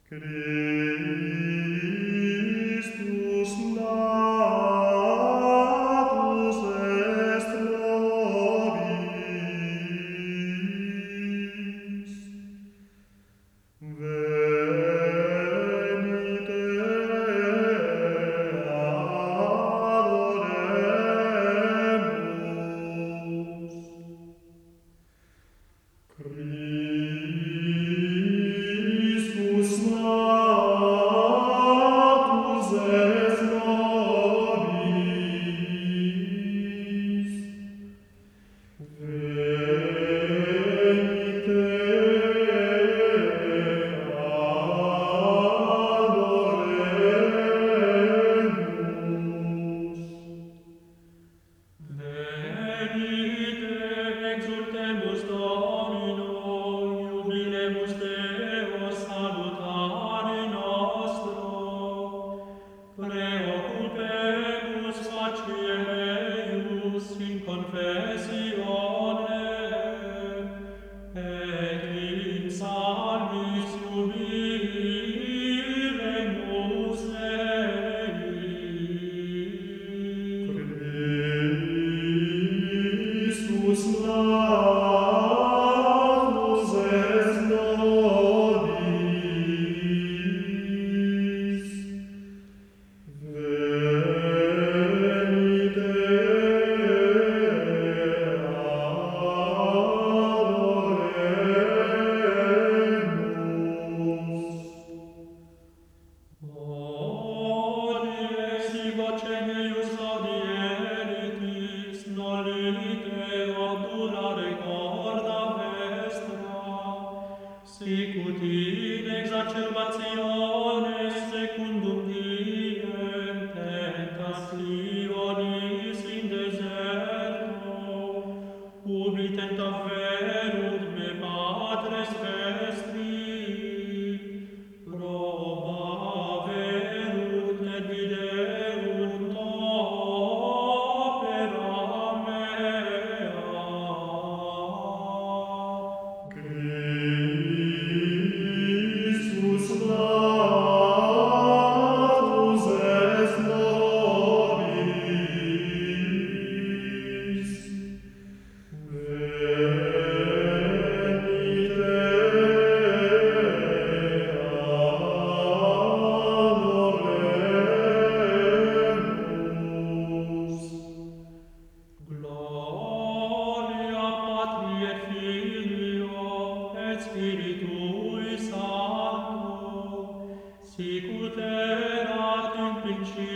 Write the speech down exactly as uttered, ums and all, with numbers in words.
Christus natus est nobis. Venite adoremus. Christus natus est nobis. Venite adoremus. Venite exultemus Domino, jubilemus Deo salutare nostro. Preoccupemus facie meius in confessione, et in psalmis jubilemus Dei. Christus natus est nobis. Venite adoremus. Hodie si voce meius audieritis, nolite obdurare corda vestra, sicut in exacerbationes secundum diem tentationis in deserto, ubi tentaverunt me patres vestri, probaverunt et viderunt opera mea. Christus natus est nobis. Venite adoremus. Gloria Patri et Filio et Spiritui Sancto, sicut erat in principio